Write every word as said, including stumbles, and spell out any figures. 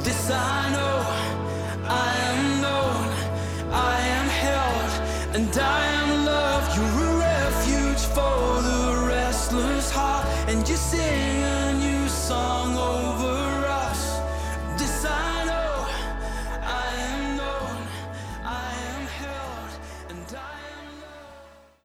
This I know, I am known, I am held, and I am loved. You're a refuge for the restless heart, and you sing